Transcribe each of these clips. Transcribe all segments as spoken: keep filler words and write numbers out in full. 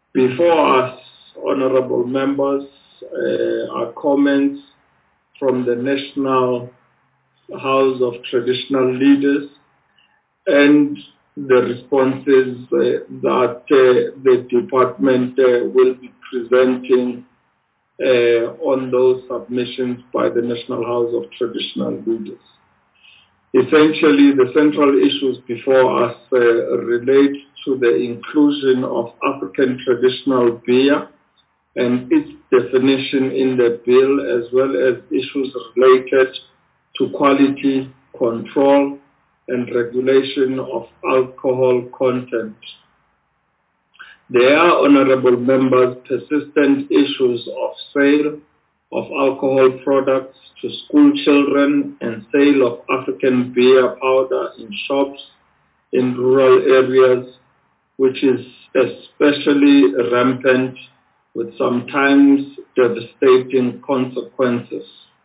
Before us, honorable members, uh, are comments from the National House of Traditional Leaders and the responses uh, that uh, the department uh, will be presenting uh, on those submissions by the National House of Traditional Leaders. Essentially, the central issues before us uh, relate to the inclusion of African traditional beer and its definition in the bill, as well as issues related to quality control and regulation of alcohol content. There are, honorable members, persistent issues of sale of alcohol products to school children and sale of African beer powder in shops in rural areas, which is especially rampant with sometimes devastating consequences.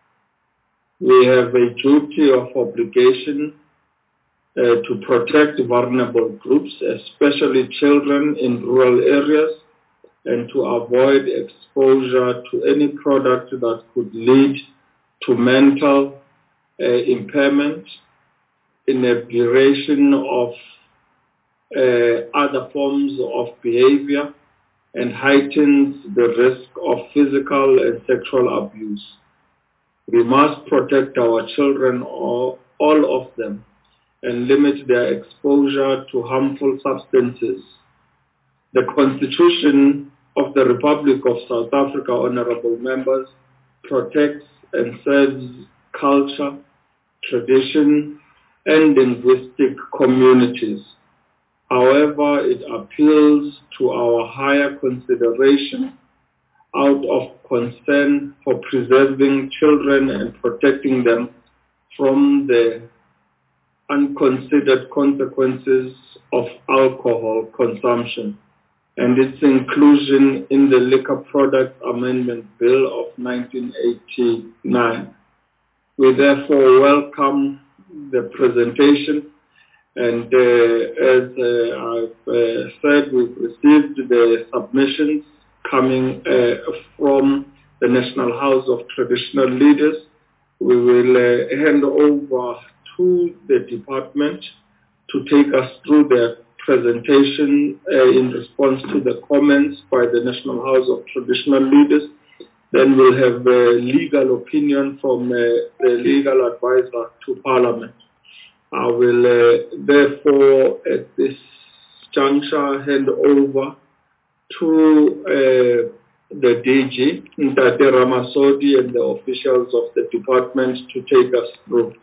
We have a duty of obligation uh, to protect vulnerable groups, especially children in rural areas, and to avoid exposure to any product that could lead to mental uh, impairment, inebriation of uh, other forms of behavior, and heightens the risk of physical and sexual abuse. We must protect our children, all, all of them, and limit their exposure to harmful substances. The Constitution of the Republic of South Africa, honorable members, protects and serves culture, tradition, and linguistic communities. However, it appeals to our higher consideration out of concern for preserving children and protecting them from the unconsidered consequences of alcohol consumption and its inclusion in the Liquor Products Amendment Bill of nineteen eighty-nine. We therefore welcome the presentation, and uh, as uh, I've uh, said, we've received the submissions coming uh, from the National House of Traditional Leaders. We will uh, hand over to the department to take us through their presentation uh, in response to the comments by the National House of Traditional Leaders. Then we'll have a legal opinion from uh, the legal advisor to Parliament. I will uh, therefore at this juncture hand over to uh, the D G, Ntate Ramasodi, and the officials of the department to take us through.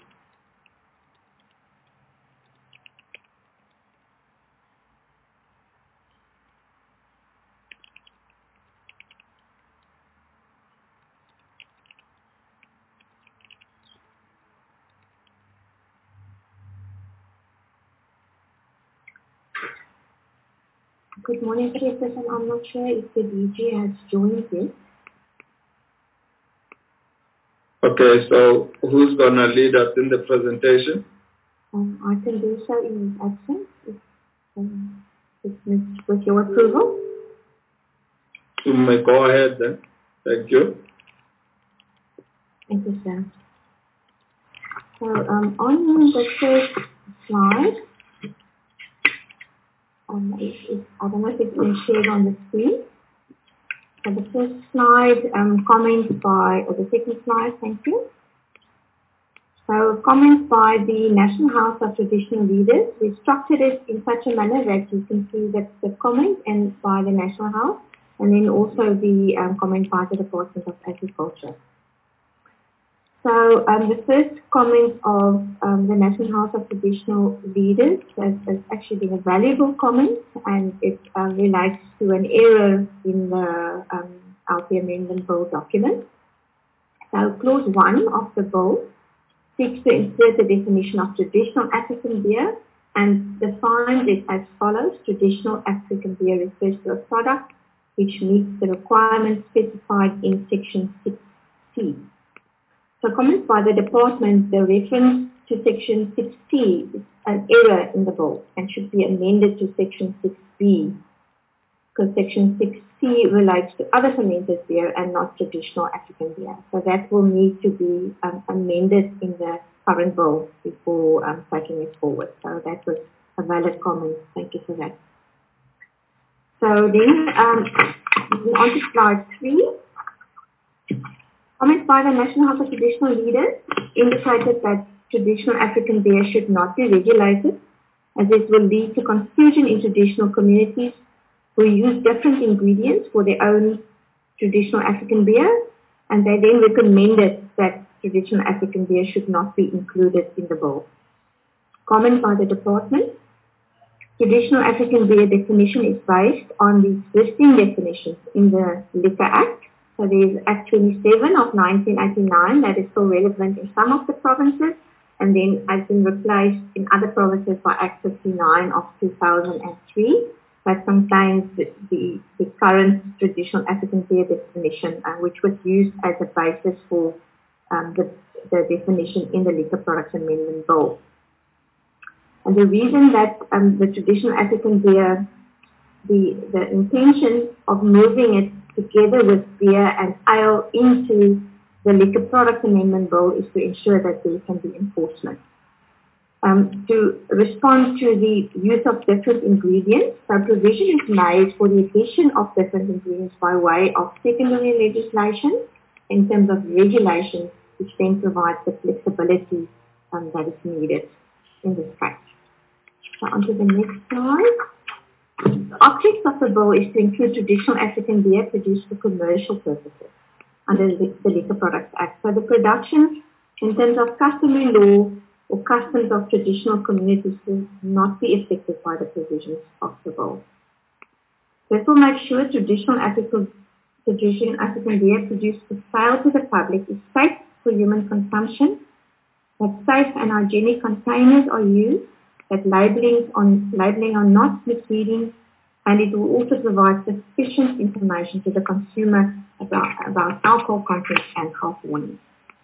Good morning, Chairperson. I'm not sure if the D G has joined yet. Okay, so who's going to lead us in the presentation? Um, I can do so in his absence, if, um, if with your approval. You may go ahead then. Thank you. Thank you, sir. So um, on the first slide, um, it, it, I don't know if it's been shared on the screen. So the first slide, um, comments by, or the second slide, thank you. So comments by the National House of Traditional Leaders. We structured it in such a manner that you can see that the comment and by the National House, and then also the um, comment by the Department of Agriculture. So um, the first comment of um, the National House of Traditional Leaders has, has actually been a valuable comment, and it um, relates to an error in the um, L P Amendment Bill document. So clause one of the bill seeks to insert the definition of traditional African beer and defines it as follows. Traditional African beer refers to a product which meets the requirements specified in section six C. So comments by the department, the reference to section six C is an error in the bill and should be amended to section six B. because Section six C relates to other fermented beer and not traditional African beer. So that will need to be um, amended in the current bill before um, taking it forward. So that was a valid comment. Thank you for that. So then, um, on to slide three. Comments by the National House of Traditional Leaders indicated that traditional African beer should not be regulated, as it will lead to confusion in traditional communities who use different ingredients for their own traditional African beer, and they then recommended that traditional African beer should not be included in the bill. Comment by the department. Traditional African beer definition is based on the existing definitions in the Liquor Act. So there is Act twenty-seven of nineteen eighty-nine that is still relevant in some of the provinces, and then has been replaced in other provinces by Act fifty-nine of two thousand three that contains the, the, the current traditional African beer definition, uh, which was used as a basis for um, the, the definition in the Liquor Products Amendment Bill. And the reason that um, the traditional African beer, the, the intention of moving it together with beer and ale into the Liquor Products Amendment Bill is to ensure that there can be enforcement. Um, to respond to the use of different ingredients, so provision is made for the addition of different ingredients by way of secondary legislation in terms of regulation, which then provides the flexibility um, that is needed in this case. So on to the next slide. The object of the bill is to include traditional African beer produced for commercial purposes under the, the Liquor Products Act. So the production in terms of customary law or customs of traditional communities will not be affected by the provisions of the bill. This will make sure traditional African, traditional African beer produced for sale to the public is safe for human consumption, that safe and hygienic containers are used, that labeling on, labeling are not misleading, and it will also provide sufficient information to the consumer about, about alcohol content and health warnings.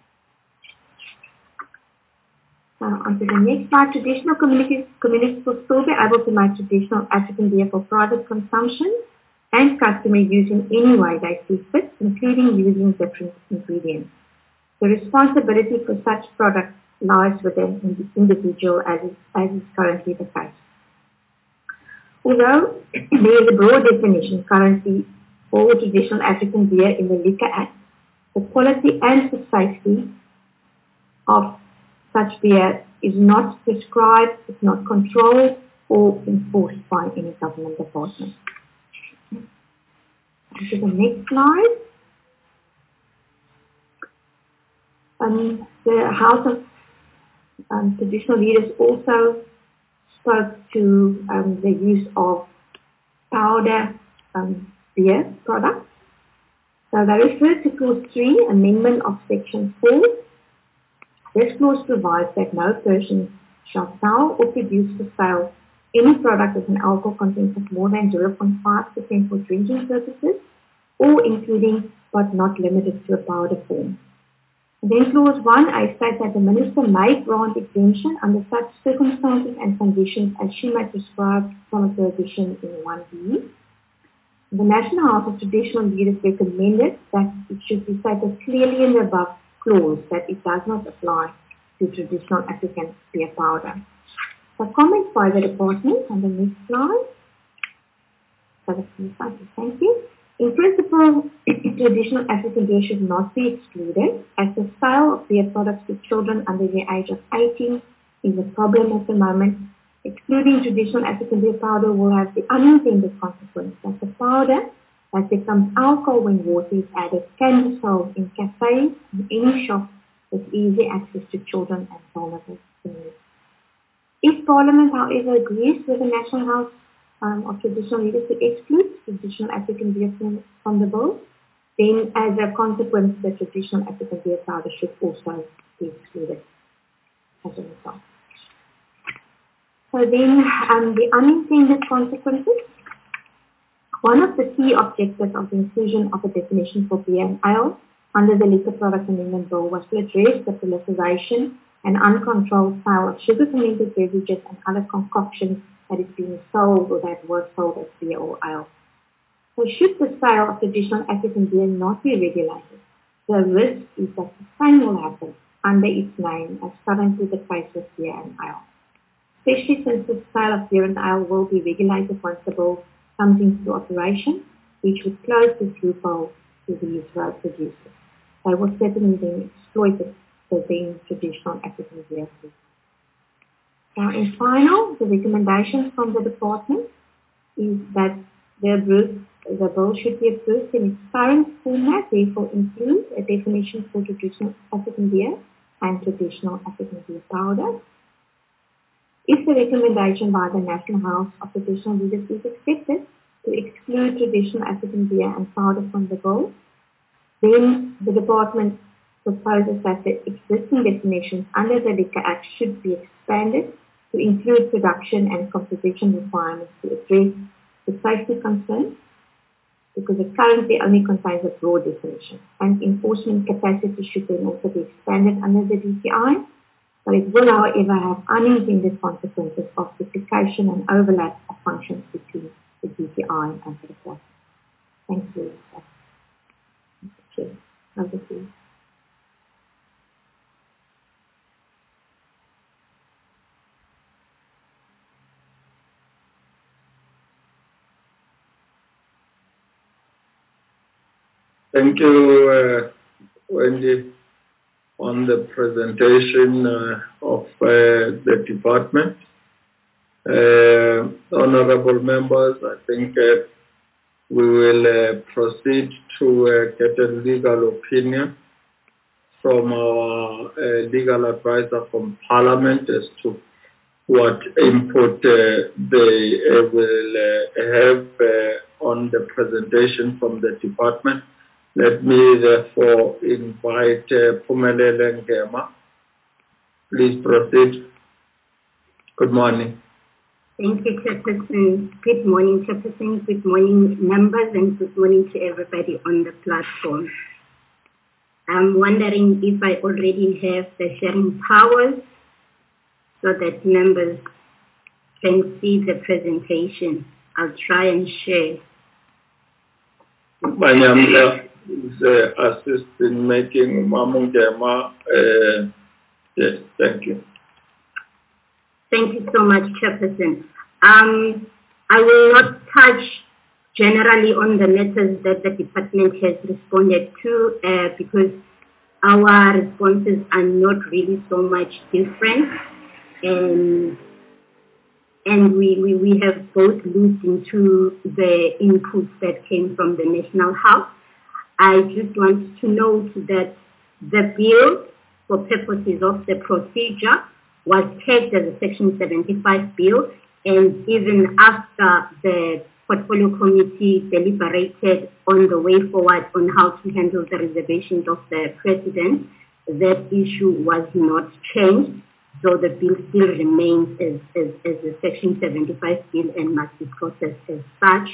So on to the next slide. Traditional communities, communities will still be able to make traditional African beer for private consumption and customer use in any way they see fit, including using different ingredients. The responsibility for such products lies with an individual, as is, as is currently the case. Although there is a broad definition currently for traditional African beer in the Liquor Act, the quality and the safety of such beer is not prescribed, it's not controlled or enforced by any government department. On to the next slide. Um, the House of um, Traditional Leaders also spoke to um, the use of powder um, beer products. So they refer to Clause three, Amendment of Section four. This clause provides that no person shall sell or produce for sale any product with an alcohol content of more than zero point five percent for drinking purposes, or including but not limited to a powder form. Then clause one, I state that the minister may grant exemption under such circumstances and conditions as she may prescribe from a prohibition in one B. The National House of Traditional Leaders recommended that it should be stated clearly in the above clause that it does not apply to traditional African beer powder. So comments by the department on the next slide. So the next slide, thank you. In principle, traditional African beer should not be excluded, as the sale of beer products to children under the age of eighteen is a problem at the moment. Excluding traditional African beer powder will have the unintended consequence that the powder that becomes alcohol when water is added can be sold in cafes and any shop with easy access to children and vulnerable communities. If Parliament, however, agrees with the National House um, of Traditional Leaders to exclude traditional African beer from, from the bill, then as a consequence, the traditional African beer powder should also be excluded as a result. So then um, the unintended consequences. One of the key objectives of the inclusion of a definition for beer and ale under the Liquor Products Amendment Bill was to address the proliferation and uncontrolled sale of sugar-fermented beverages and other concoctions that is being sold or that were sold as beer or ale. So should the sale of traditional African beer not be regulated, the risk is that the same will happen under its name as currently the case with beer and ale, especially since the sale of beer and ale will be regulated once the bill comes into operation, which would close this loophole to these road producers. They will certainly then exploit the, the then traditional African beer. Now, in final, the recommendations from the department is that the, approved, the bill should be approved in its current format, therefore include a definition for traditional African beer and traditional African beer powder. If the recommendation by the National House of Traditional Leaders is accepted to exclude traditional African beer and powder from the bill, then the department proposes that the existing definitions under the Liquor Act should be expanded to include production and composition requirements to address the safety concerns, because it currently only contains a broad definition, and enforcement capacity should then also be expanded under the D T I, but it will, however, have unintended consequences of duplication and overlap of functions between the D T I and the department. Thank you. Mister Chair, over to you. Thank you, uh, Wendy, on the presentation uh, of uh, the department. Uh, honorable members, I think uh, we will uh, proceed to uh, get a legal opinion from our uh, legal advisor from Parliament as to what input uh, they uh, will uh, have uh, on the presentation from the department. Let me therefore invite uh, Phumelele Ngema. Please proceed. Good morning. Thank you, Chairperson. Good morning, Chairperson. Good morning, members, and good morning to everybody on the platform. I'm wondering if I already have the sharing powers so that members can see the presentation. I'll try and share. Manyamla is uh, assist in making Mamu Ngema. Uh, yes, thank you. Thank you so much, Chairperson. Um, I will not touch generally on the matters that the department has responded to uh, because our responses are not really so much different, and and we, we, we have both looked into the inputs that came from the National House. I just want to note that the bill, for purposes of the procedure, was tagged as a Section seventy-five bill, and even after the Portfolio Committee deliberated on the way forward on how to handle the reservations of the President, that issue was not changed. So the bill still remains as, as, as a Section seventy-five bill and must be processed as such.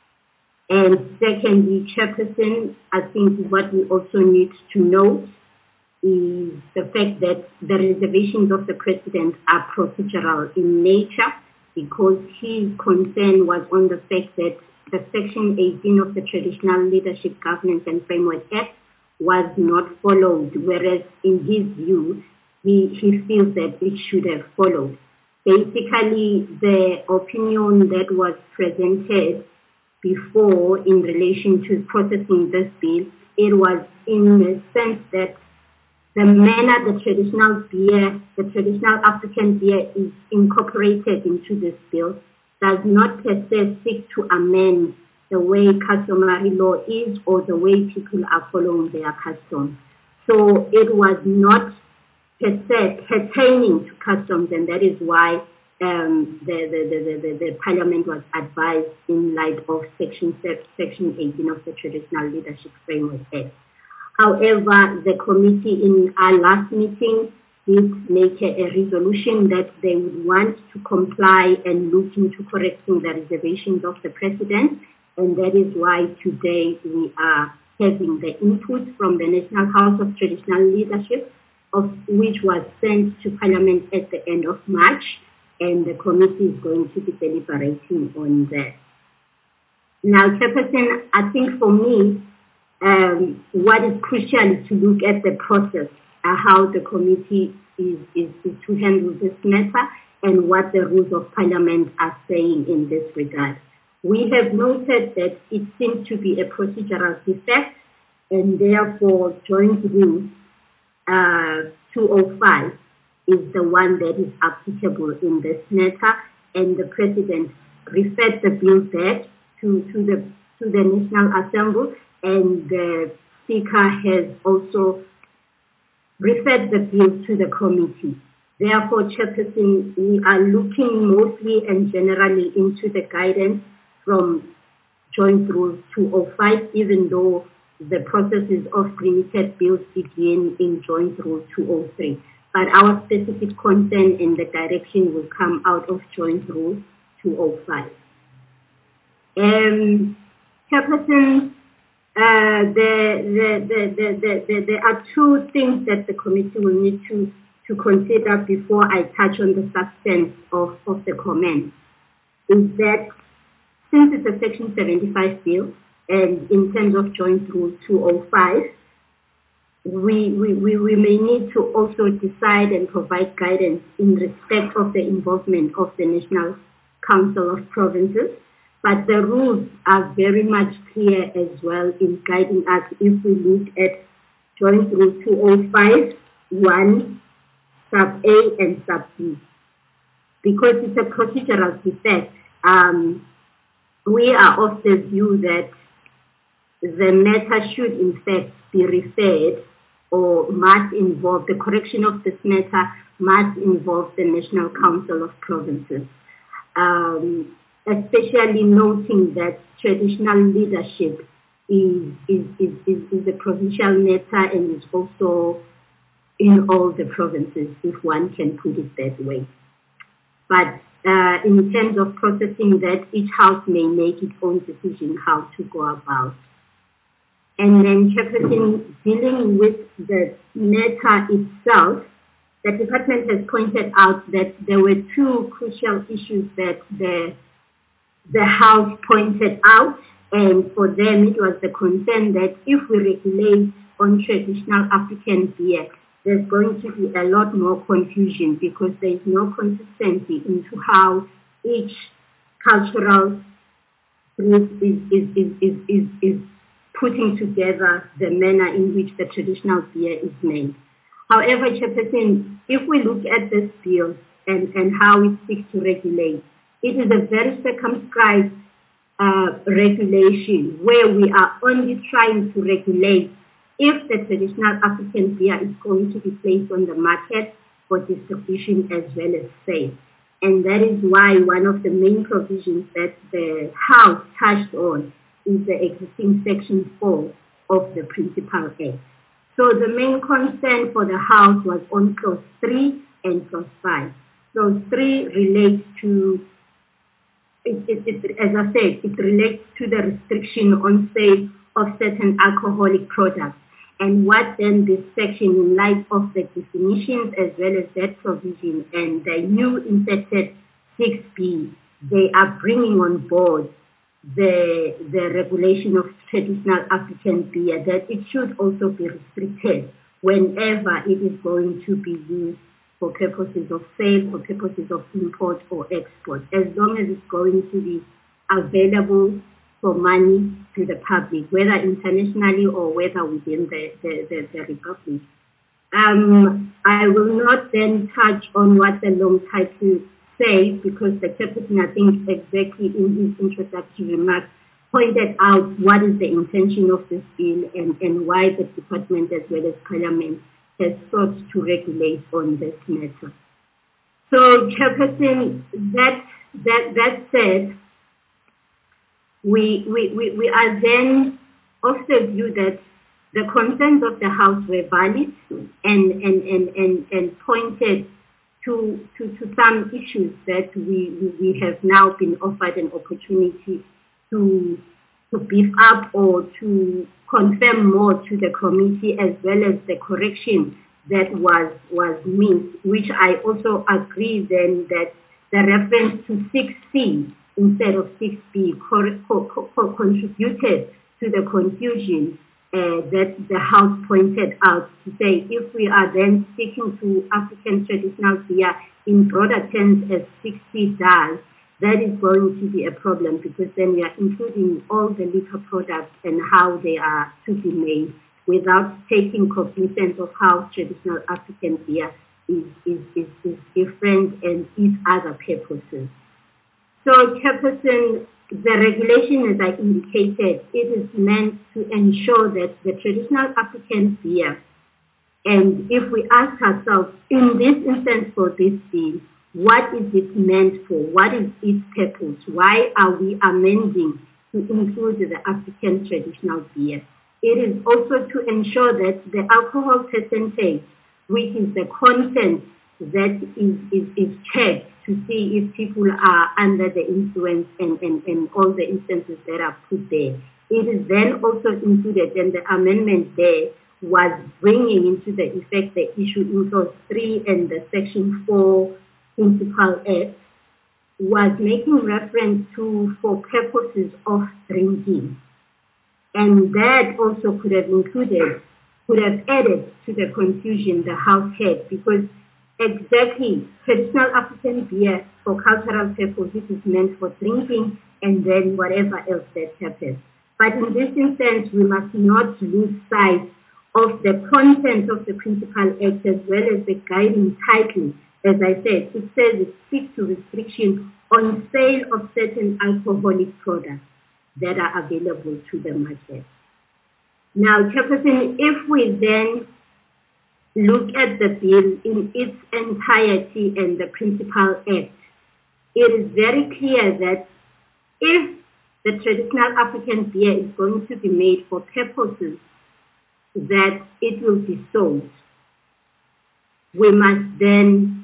And secondly, Chairperson, I think what we also need to note is the fact that the reservations of the President are procedural in nature, because his concern was on the fact that the Section eighteen of the Traditional Leadership Governance and Framework Act was not followed, whereas in his view, he, he feels that it should have followed. Basically, the opinion that was presented before in relation to processing this bill, it was in the sense that the manner the traditional beer, the traditional African beer is incorporated into this bill does not per se seek to amend the way customary law is or the way people are following their customs. So it was not per se pertaining to customs, and that is why um, the, the, the, the, the Parliament was advised in light of Section, Section eighteen of the Traditional Leadership Framework Act. However, the committee in our last meeting did make a, a resolution that they would want to comply and look into correcting the reservations of the President, and that is why today we are having the input from the National House of Traditional Leadership, of which was sent to Parliament at the end of March, and the committee is going to be deliberating on that. Now, Chairperson, I think for me, um, what is crucial is to look at the process, uh, how the committee is, is, is to handle this matter and what the rules of parliament are saying in this regard. We have noted that it seems to be a procedural defect, and therefore joint rule uh, two oh five is the one that is applicable in this matter, and the President referred the bill back to, to, the, to the National Assembly, and the Speaker has also referred the bill to the committee. Therefore, Chairperson, we are looking mostly and generally into the guidance from Joint Rule two oh five, even though the processes of limited bills begin in Joint Rule two oh three. But our specific concern and the direction will come out of Joint Rule two oh five. Um, Chairperson, uh, the, the, the, the, the, the, there are two things that the committee will need to, to consider before I touch on the substance of, of the comment. Is that since it's a Section seventy-five bill, and in terms of Joint Rule two oh five, we, we, we, we may need to also decide and provide guidance in respect of the involvement of the National Council of Provinces. But the rules are very much clear as well in guiding us if we look at Joint Rule two oh five, one, sub A and sub B. Because it's a procedural defect, um, we are of the view that the matter should in fact be referred or must involve, the correction of this matter must involve the National Council of Provinces. Um, especially noting that traditional leadership is, is, is, is, is a provincial matter and is also in all the provinces, if one can put it that way. But uh, in terms of processing that, each house may make its own decision how to go about. And then, Chairperson, dealing with the matter itself, the department has pointed out that there were two crucial issues that the the House pointed out, and for them it was the concern that if we regulate on traditional African beer, there's going to be a lot more confusion because there is no consistency into how each cultural group is, is, is, is, is, is putting together the manner in which the traditional beer is made. However, Chairperson, if we look at this bill and, and how it seeks to regulate, it is a very circumscribed uh, regulation where we are only trying to regulate if the traditional African beer is going to be placed on the market for distribution as well as sale. And that is why one of the main provisions that the House touched on is the existing Section four of the Principal Act. So the main concern for the House was on Clause three and Clause five. Clause three relates to It, it, it, as I said, it relates to the restriction on sale of certain alcoholic products. And what then this section, in light of the definitions as well as that provision and the new inserted six B, they are bringing on board the, the regulation of traditional African beer, that it should also be restricted whenever it is going to be used for purposes of sale, for purposes of import or export, as long as it's going to be available for money to the public, whether internationally or whether within the, the, the, the Republic. Um, I will not then touch on what the long title says, because the Chairperson, I think, exactly in his introductory remarks, pointed out what is the intention of this bill and, and why the Department as well as Parliament has sought to regulate on this matter. So, Chairperson, that that that said, we we, we, we are then of the view that the concerns of the House were valid and and, and, and, and pointed to, to, to some issues that we, we have now been offered an opportunity to to beef up or to confirm more to the committee, as well as the correction that was was missed, which I also agree then that the reference to six C instead of six B co co co contributed to the confusion uh, that the House pointed out, to say if we are then sticking to African traditional beer in broader terms as six B does, that is going to be a problem, because then we are including all the liquor products and how they are to be made without taking cognizance of how traditional African beer is, is, is, is different and its other purposes. So, Chairperson, the regulation, as I indicated, it is meant to ensure that the traditional African beer, and if we ask ourselves, in this instance for this bill, what is it meant for? What is its purpose? Why are we amending to include the African traditional beer? It is also to ensure that the alcohol percentage, which is the content that is, is, is checked to see if people are under the influence and, and, and all the instances that are put there. It is then also included, and the amendment there was bringing into the effect the issue in clause three and the section four principal act, was making reference to for purposes of drinking. And that also could have included, could have added to the confusion the House had, because exactly traditional African beer for cultural purposes is meant for drinking and then whatever else that happens. But in this instance, we must not lose sight of the content of the principal act as well as the guiding title. As I said, it says it speaks to restriction on sale of certain alcoholic products that are available to the market. Now, Chairperson, if we then look at the bill in its entirety and the principal act, it is very clear that if the traditional African beer is going to be made for purposes that it will be sold, we must then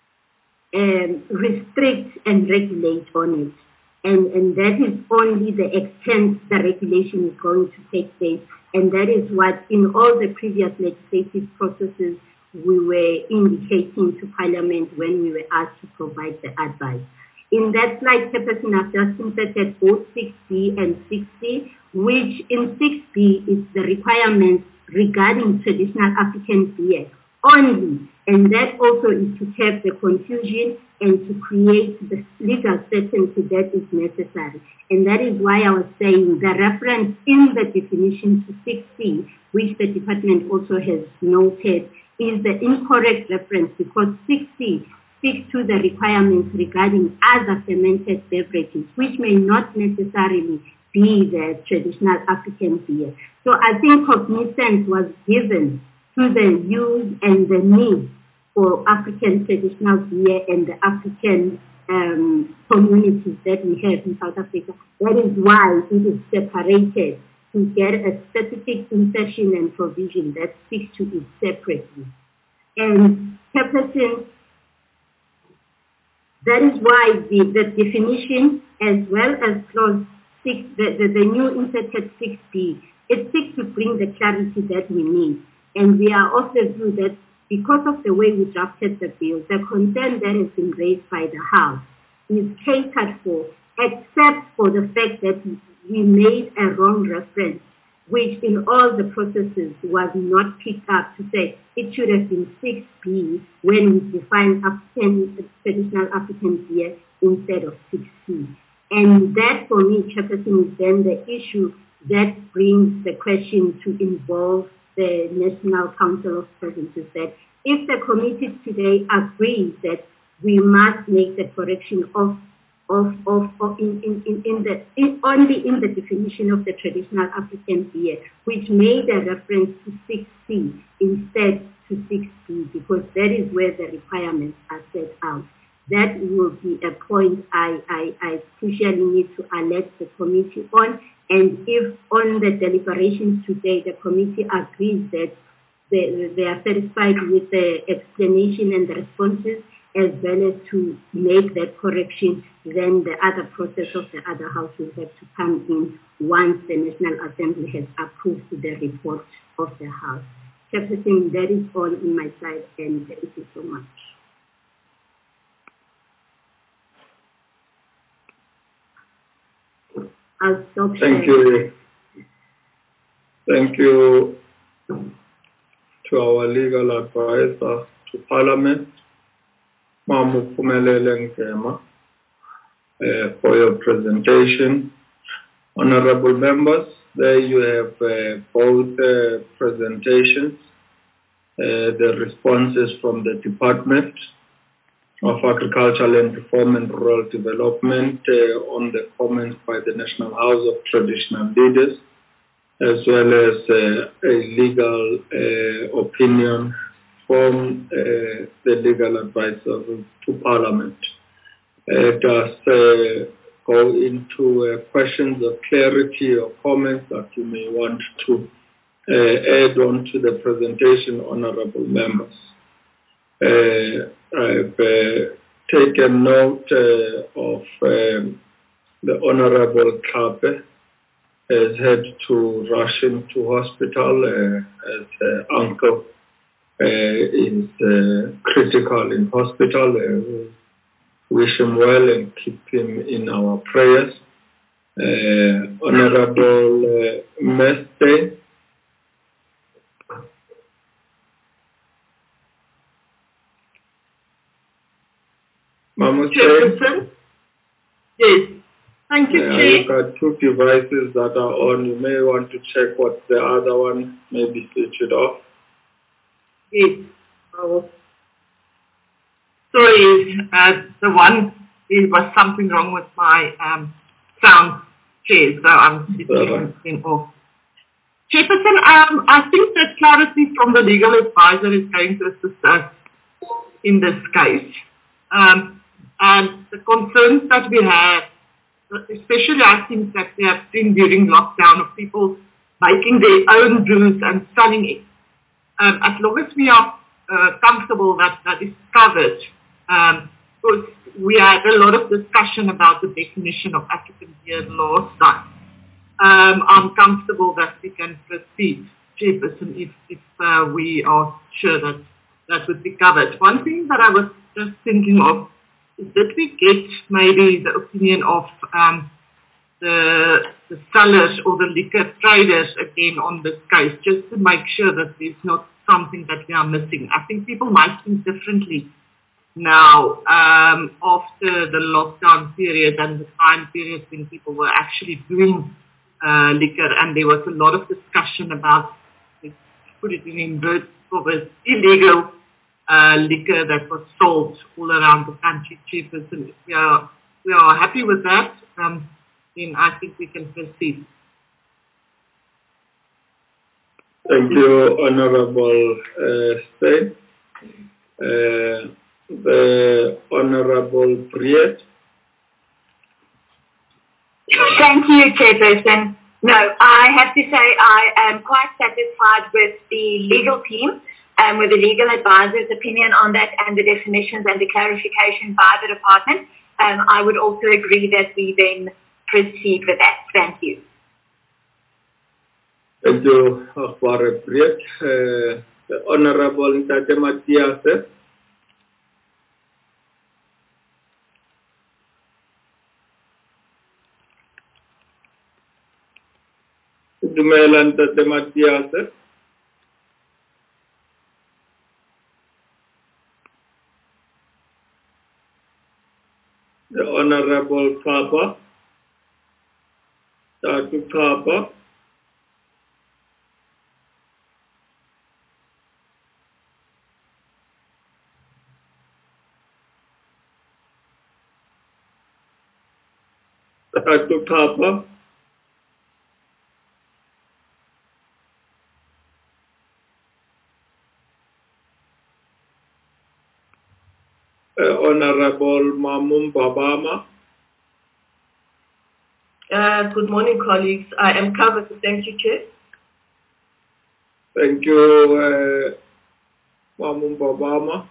um, restrict and regulate on it. And, and that is only the extent the regulation is going to take place. And that is what, in all the previous legislative processes, we were indicating to Parliament when we were asked to provide the advice. In that slide, Chairperson, I've just inserted both six B and six C, which in six B is the requirements regarding traditional African beer only. And that also is to curb the confusion and to create the legal certainty that is necessary. And that is why I was saying the reference in the definition to six C, which the department also has noted, is the incorrect reference, because six C speaks to the requirements regarding other fermented beverages, which may not necessarily be the traditional African beer. So I think cognizance was given to the use and the need for African traditional beer and the African um, communities that we have in South Africa. That is why it is separated, to get a specific insertion and provision that speaks to it separately. And Chairperson, that is why the, the definition, as well as clause six, the, the, the new inserted six B, it seeks to bring the clarity that we need. And we are of the view that because of the way we drafted the bill, the concern that has been raised by the House is catered for, except for the fact that we made a wrong reference, which in all the processes was not picked up, to say it should have been six B when we define African, traditional African beer instead of six C. And that, for me, Chairperson, is then the issue that brings the question to involve the National Council of Provinces, that if the committee today agrees that we must make the correction of of of, of in, in, in, in the in, only in the definition of the traditional African beer, which made a reference to six C instead to six B, because that is where the requirements are set out. That will be a point I, I, I crucially need to alert the committee on. And if on the deliberations today the committee agrees that they, they are satisfied with the explanation and the responses, as well as to make that correction, then the other process of the other house will have to come in once the National Assembly has approved the report of the House. Chairperson, that is all in my side, and thank you so much. I'll stop Thank sharing. you. Thank you to our legal advisor to Parliament, Mamu Phumelele Ngema, uh, for your presentation. Honorable members, there you have uh, both uh, presentations, uh, the responses from the Department of Agricultural and Reform and Rural Development uh, on the comments by the National House of Traditional Leaders, as well as uh, a legal uh, opinion from uh, the legal advisor to Parliament. Uh, does uh, go into uh, questions of clarity or comments that you may want to uh, add on to the presentation, honorable members. Uh, I've uh, taken note uh, of um, the Honorable Kape has had to rush into hospital uh, as uh, uncle uh, is uh, critical in hospital. Uh, wish him well and keep him in our prayers. Uh, Honorable uh, Meste. Mama Chairperson? Yes. Thank you, uh, Chair. You've got two devices that are on. You may want to check what the other one may be switched off. Yes. Oh. Sorry, uh, the one, there was something wrong with my um, sound, Chair, so I'm switching them off. Chairperson, um, I think that clarity from the legal advisor is going to assist us in this case. Um, and the concerns that we have, especially I think that we have seen during lockdown of people making their own brews and selling it. Um, as long as we are uh, comfortable that that is covered, um, because we had a lot of discussion about the definition of African beer last time. Um, I'm comfortable that we can proceed, Chairperson, if, if uh, we are sure that that would be covered. One thing that I was just thinking of is that we get maybe the opinion of um, the, the sellers or the liquor traders again on this case, just to make sure that there's not something that we are missing. I think people might think differently now um, after the lockdown period and the time period when people were actually doing uh, liquor, and there was a lot of discussion about, let's put it in inverted commas, illegal uh, liquor that was sold all around the country. Chairperson, if we are, we are happy with that, um, then I think we can proceed. Thank you, Honorable uh, State. Uh, the Honorable Briet. Thank you, Chairperson. No, I have to say I am quite satisfied with the legal team and with the legal advisor's opinion on that and the definitions and the clarification by the department. Um, I would also agree that we then proceed with that. Thank you. Thank you, Honorable Briet. Uh, the Honorable Ntate Matiase. Dumela Ntate Matiase. The Honorable Papa. Doctor Papa. Doctor Papa. Uh, Honorable Mamu Mbabama. Uh, good morning, colleagues. I am covered. Thank you, Chair. Thank you, uh, Mamu Mbabama.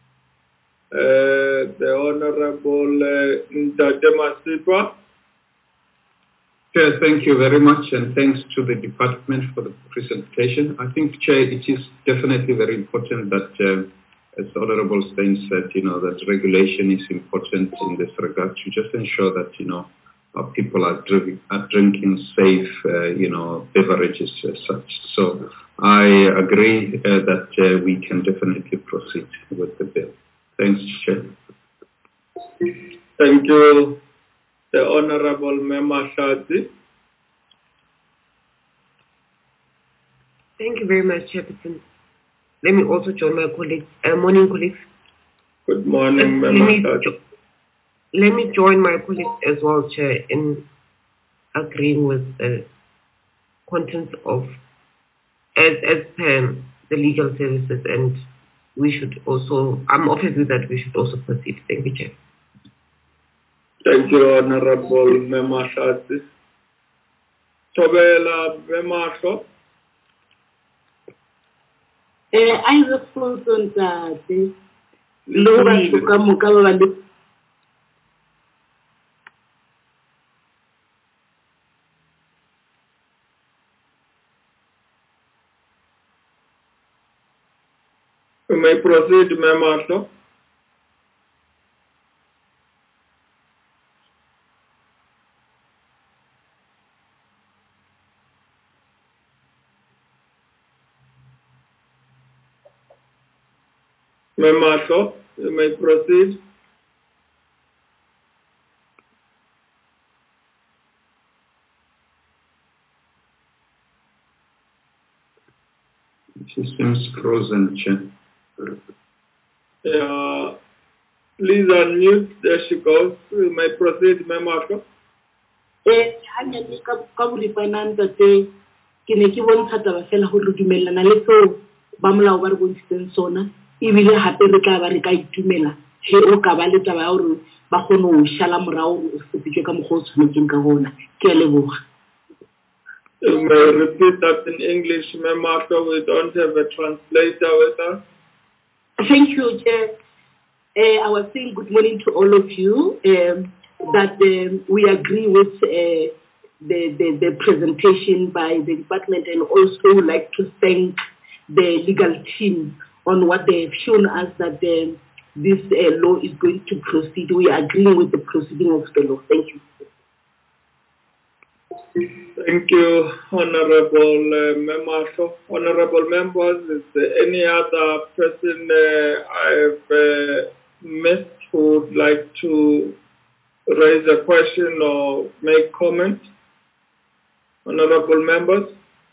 Uh, the Honorable uh, Ntate Masipa. Chair, thank you very much, and thanks to the department for the presentation. I think, Chair, it is definitely very important that, uh, as Honorable Stein said, you know, that regulation is important in this regard to just ensure that, you know, our people are, dri- are drinking safe, uh, you know, beverages as such. So I agree uh, that uh, we can definitely proceed with the bill. Thanks, Chair. Thank you, the Honorable Member Shadi. Thank you very much, Chairperson. Let me also join my colleagues. Uh, morning, colleagues. Good morning, let, Member let me, Shadi. Let me join my colleagues as well, Chair, in agreeing with the contents of, as, as per the legal services, and we should also, I'm of with that we should also proceed. Thank you, Chair. Thank you, Honorable Member Shadi. Tobela Memasho. Eh, I respond on that. Laura Sukamuka. You may proceed, Memasho. Memasho, you may proceed. She seems frozen, Chair. Yeah, please unmute. There she goes. You may proceed, Memasho. Eh, hanya ni ka ka buri finance te ke ne ke bontsha taba fela go re dumelana le so ba molao ba re bontshitseng sona e bile hape re tla ba re ka itumela he o ka ba le taba ya gore ba kgone go shala morao o sepitse ka mogho tshwanetseng ka gona ke a leboga. You may repeat that in English, Memasho. We don't have a translator with us. Thank you, Chair. Uh, I was saying good morning to all of you. Um, that um, we agree with uh, the, the the presentation by the department, and also would like to thank the legal team on what they have shown us that um, this uh, law is going to proceed. We are agreeing with the proceeding of the law. Thank you. Thank you, Honorable uh, Memasho. Honorable members, is there any other person uh, I have uh, missed who would like to raise a question or make comment? Honorable members?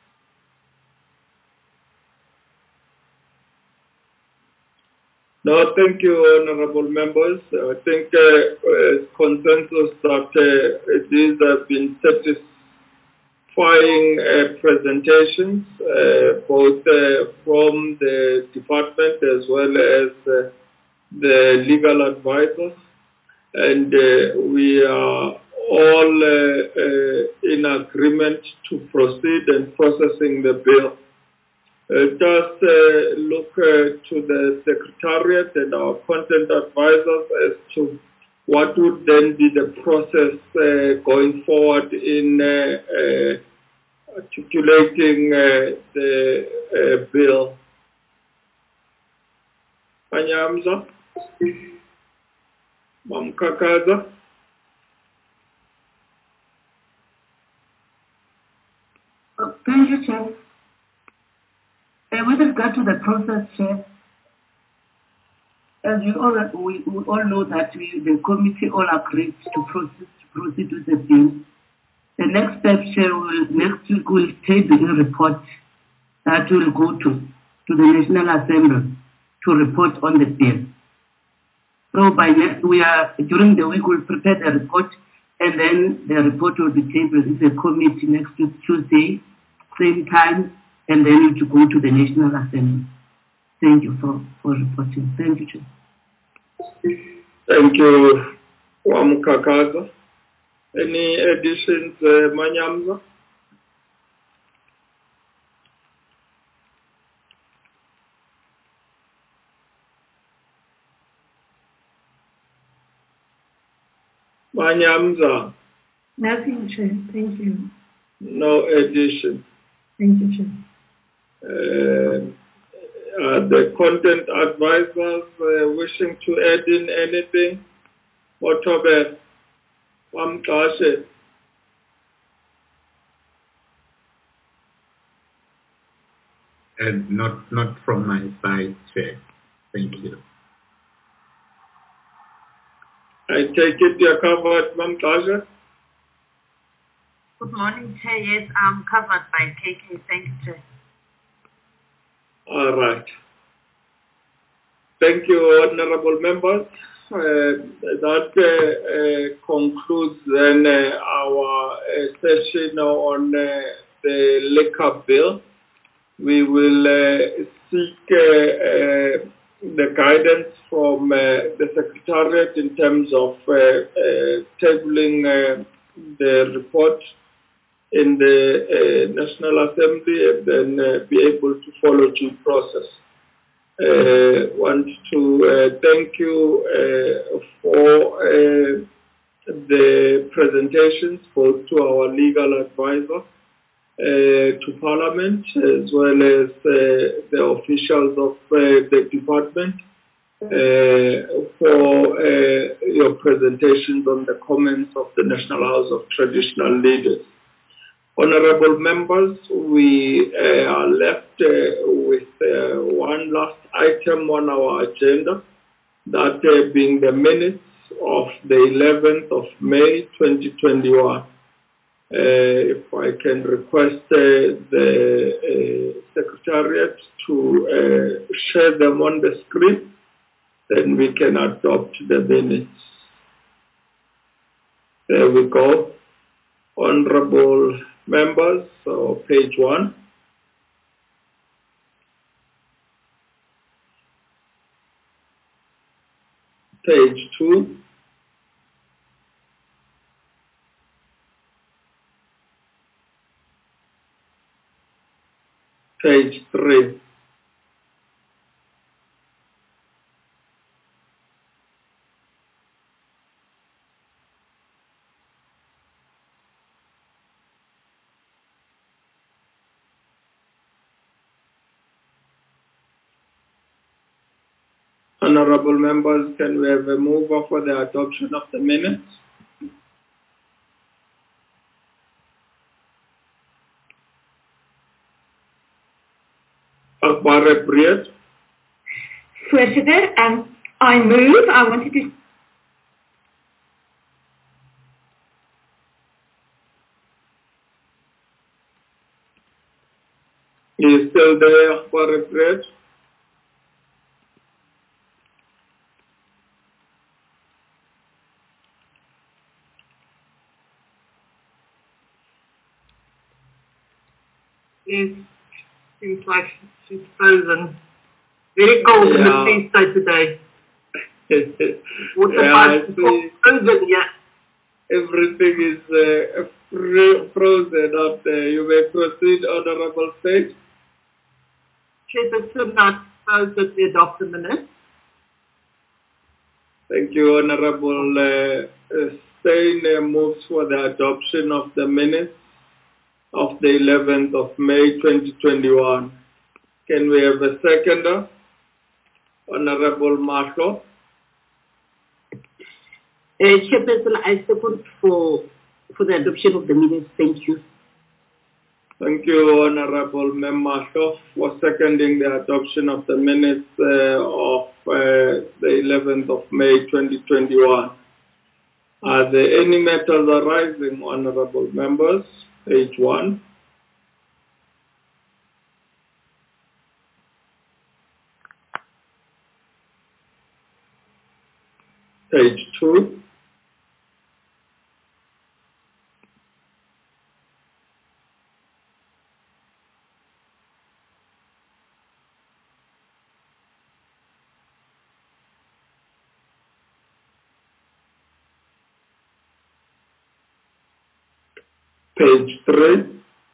No, thank you, honorable members. I think uh, uh, consensus that uh, these have been satisfying uh, presentations, uh, both uh, from the department as well as uh, the legal advisors. And uh, we are all uh, uh, in agreement to proceed in processing the bill. Uh, just uh, look uh, to the Secretariat and our content advisors as to what would then be the process uh, going forward in uh, uh, articulating uh, the uh, bill. Anyamza? Mamkakaza? Uh, thank you, Chair. Uh, with regard to the process, Chair, as we all, we, we all know that we, the committee all agreed to proceed, to proceed with the bill. The next step, Chair, will, next week will table a report that will go to, to the National Assembly to report on the bill. So by next, we are, during the week, we'll prepare the report, and then the report will be tabled in the committee next week, Tuesday, same time, and then to go to the National Assembly. Thank you for, for reporting. Thank you, Chair. Thank you, Wamukakaza. Any additions, uh, Manyamza? Manyamza? Nothing, Chair. Thank you. No addition. Thank you, Chair. Uh, are the content advisors uh, wishing to add in anything? Otobe, Wamkashe. and not not from my side, Chair. Thank you. I take it you're covered, Ma'am Kaja? Good morning, Chair. Yes, I'm covered by K K. Thank you, Chair. All right. Thank you, honorable members. Uh, that uh, uh, concludes then uh, our uh, session on uh, the liquor bill. We will uh, seek uh, uh, the guidance from uh, the Secretariat in terms of uh, uh, tabling uh, the report in the uh, National Assembly and then uh, be able to follow due process. Uh, want to uh, thank you uh, for uh, the presentations, both to our legal advisor, uh, to Parliament, as well as uh, the officials of uh, the department, uh, for uh, your presentations on the comments of the National House of Traditional Leaders. Honorable members, we uh, are left uh, with uh, one last item on our agenda, that uh, being the minutes of the eleventh of May twenty twenty-one. Uh, if I can request uh, the uh, Secretariat to uh, share them on the screen, then we can adopt the minutes. There we go. Honorable members, so page one. Page two. Page three. Honorable members, can we have a mover for the adoption of the minutes? Akbar Briet. Voorzitter, um, I move, I wanted to... He is still there, Akbar Briet. Yes, seems like she's frozen. Very cold yeah. in the seaside today. What yeah, about frozen? Yeah. Everything is uh, fr frozen up there. You may proceed, Honorable State. Chairperson, I propose that we adopt the minutes. Thank you, Honorable uh, uh, Stein uh, moves for the adoption of the minutes of the eleventh of May twenty twenty-one. Can we have a seconder? Honorable Marco. Uh, Chairperson, I support for, for the adoption of the minutes. Thank you. Thank you, Honorable Member Shoff, for seconding the adoption of the minutes uh, of uh, the eleventh of May twenty twenty-one. Are there any matters arising, Honorable Members? Page one. Page two. Page three.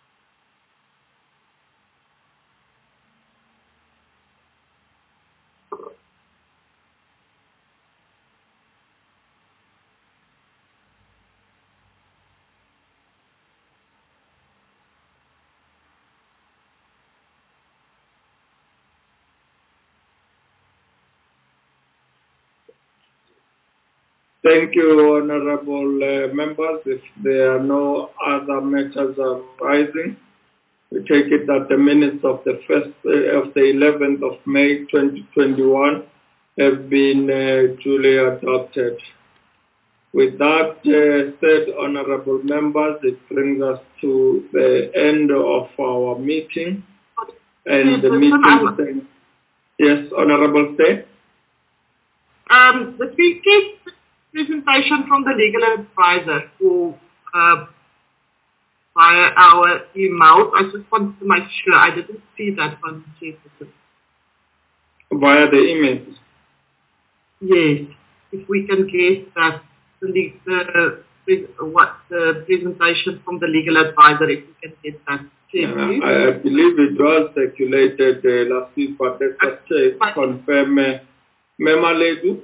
Thank you, Honorable uh, Members. If there are no other matters arising, we take it that the minutes of the first uh, of the eleventh of May twenty twenty-one have been uh, duly adopted. With that uh, said, honorable members, it brings us to the end of our meeting. And the meeting, yes, Honorable State. Um, the speaker's presentation from the legal advisor for uh, via our email. I just wanted to make sure I didn't see that one. Via the email. Yes, if we can get that. The, the, what the presentation from the legal advisor, if you can get that. Yeah, I, I believe it was circulated uh, last week, but let's just uh, confirm. Uh, Mema Ledu?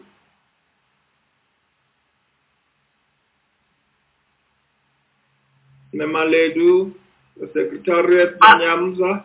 Mema Ledu, the Secretariat, uh, Nyamza?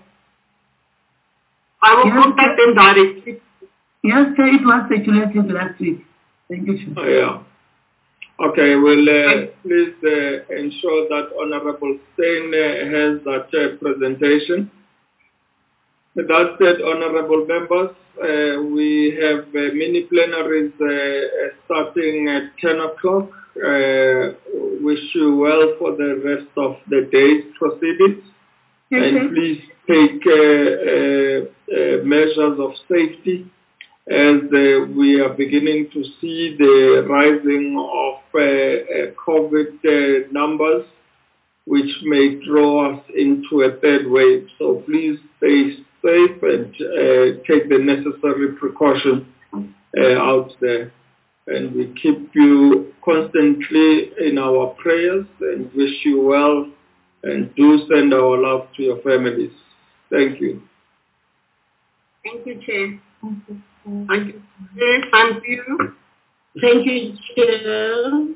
I will yes, contact them directly. Yes, sir, it was circulated last week. Thank you, sir. Oh, yeah. Okay, well, uh, please uh, ensure that Honorable Stein uh, has that uh, presentation. With that said, Honorable members, uh, we have uh, mini plenaries uh, starting at ten o'clock. Uh, wish you well for the rest of the day's proceedings. Mm-hmm. And please take uh, uh, uh, measures of safety as uh, we are beginning to see the rising of uh, uh, COVID uh, numbers, which may draw us into a third wave. So please stay safe and uh, take the necessary precautions uh, out there. And we keep you constantly in our prayers and wish you well, and do send our love to your families. Thank you. Thank you, Chair. Thank you. Yes, thank you. Thank you, Chair.